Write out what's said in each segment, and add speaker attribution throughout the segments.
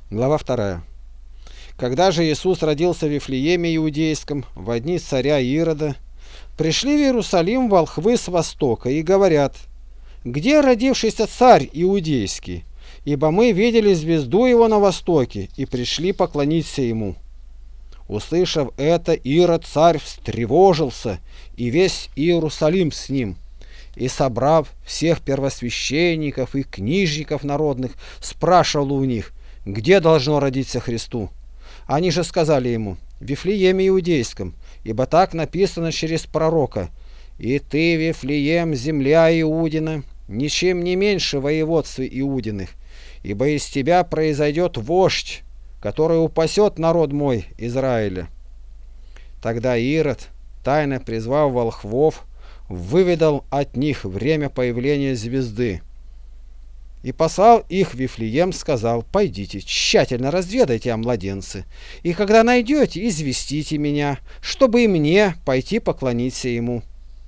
Speaker 1: Глава 2. Когда же Иисус родился в Вифлееме Иудейском, во дни царя Ирода, пришли в Иерусалим волхвы с востока и говорят: «Где родившийся царь Иудейский? Ибо мы видели звезду его на востоке и пришли поклониться ему». Услышав это, Ирод царь встревожился, и весь Иерусалим с ним. И, собрав всех первосвященников и книжников народных, спрашивал у них, где должно родиться Христу. Они же сказали ему: в Вифлееме Иудейском, ибо так написано через пророка: «И ты, Вифлеем, земля Иудина, ничем не меньше воеводства Иудиных, ибо из тебя произойдет вождь, который упасет народ мой Израиля». Тогда Ирод, тайно призвав волхвов, выведал от них время появления звезды. И послал их в Вифлеем, сказал: «Пойдите, тщательно разведайте о младенце, и когда найдете, известите меня, чтобы и мне пойти поклониться ему».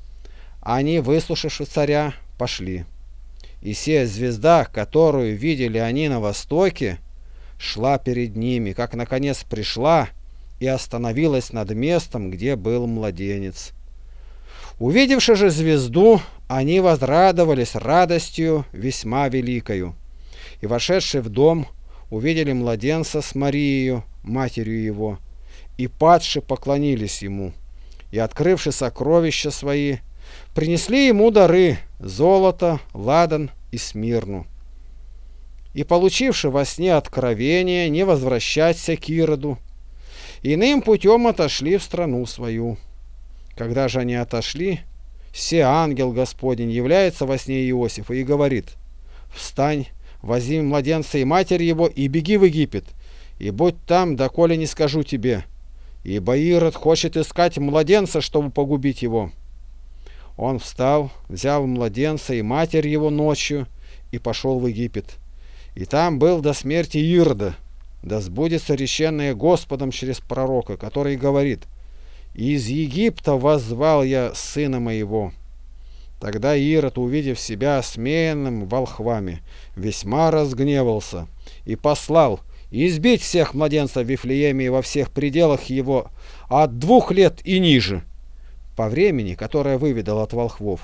Speaker 1: Они, выслушавши царя, пошли. И сия звезда, которую видели они на востоке, шла перед ними, как наконец пришла и остановилась над местом, где был младенец. Увидевши же звезду, они возрадовались радостью весьма великою. И, вошедши в дом, увидели младенца с Марией, матерью его, и падши поклонились ему, и, открывши сокровища свои, принесли ему дары: золото, ладан и смирну. И, получивши во сне откровение не возвращаться к Ироду, иным путем отошли в страну свою. Когда же они отошли, се ангел Господень является во сне Иосифу и говорит: «Встань, возьми младенца и матерь его, и беги в Египет, и будь там, доколе не скажу тебе, ибо Ирод хочет искать младенца, чтобы погубить его». Он встал, взял младенца и матерь его ночью и пошел в Египет. И там был до смерти Ирода, да сбудется реченное Господом через пророка, который говорит: «Из Египта воззвал я сына моего». Тогда Ирод, увидев себя осмеянным волхвами, весьма разгневался и послал избить всех младенцев в Вифлееме и во всех пределах его от 2 лет и ниже, по времени, которое выведал от волхвов.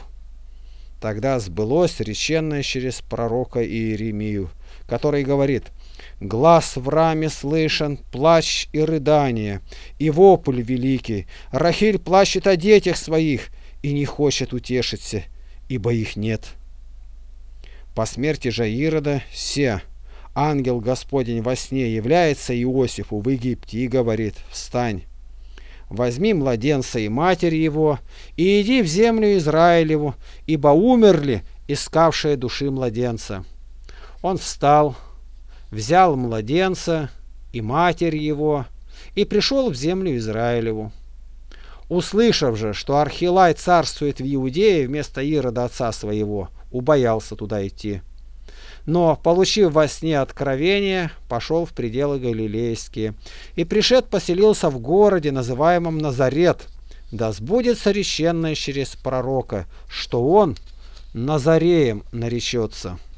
Speaker 1: Тогда сбылось реченное через пророка Иеремию, который говорит: «Глас в раме слышен, плач и рыдание, и вопль великий. Рахиль плачет о детях своих и не хочет утешиться, ибо их нет». По смерти же Ирода се ангел Господень во сне является Иосифу в Египте и говорит: «Встань, возьми младенца и матерь его, и иди в землю Израилеву, ибо умерли искавшие души младенца». Он встал, взял младенца и матерь его и пришел в землю Израилеву. Услышав же, что Архилай царствует в Иудее вместо Ирода отца своего, убоялся туда идти. Но, получив во сне откровение, пошел в пределы Галилейские, и пришед поселился в городе, называемом Назарет, да сбудется реченное через пророка, что он Назареем наречется.